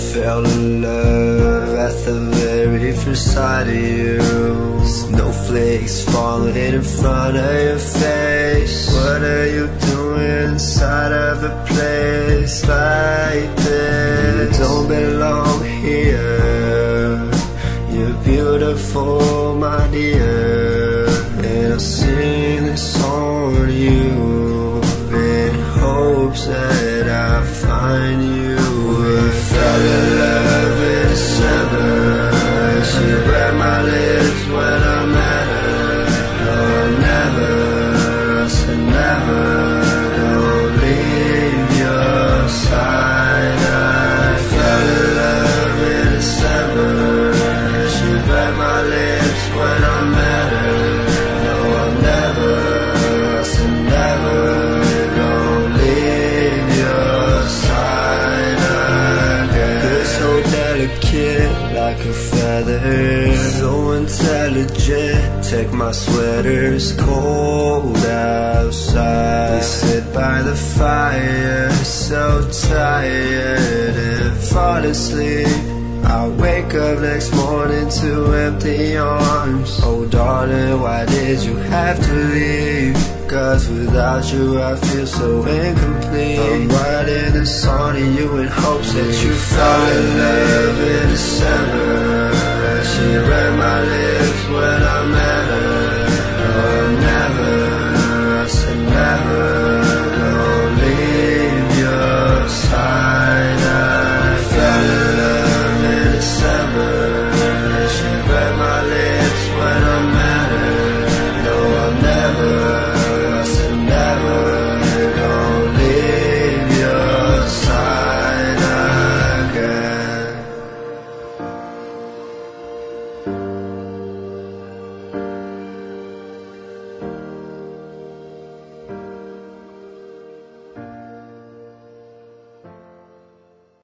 fell in love at the very first sight of you. Snowflakes falling in front of your face. What are you doing inside of a place like this? You don't belong here. You're beautiful, my dear, and I'll sing this song to you in hopes that I find you. We fell in love in December. She read my lips when I met her. No, never, I said never, don't leave your side. I fell in love in December. She read my lips when I met her. No, I'll never, I said never, don't leave your side again. You're so delicate, like a feather, so intelligent. Take my sweater, it's cold outside. We sit by the fire, so tired and fall asleep. I wake up next morning to empty arms. Oh darling, why did you have to leave? Cause without you I feel so incomplete. I'm writing a song to you in hopes that you fall in love in December. She read my lips